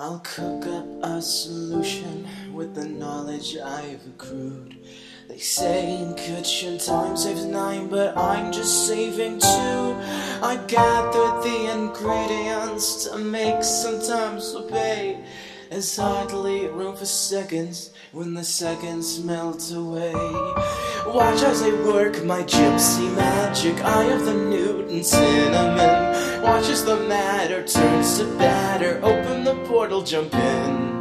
I'll cook up a solution with the knowledge I've accrued. They say in kitchen time saves 9, but I'm just saving 2. I gathered the ingredients to make sometimes obey. There's hardly room for seconds when the seconds melt away. Watch as I work my gypsy magic, eye of the Newton cinnamon. Watch as the matter turns to batter, open the portal, jump in.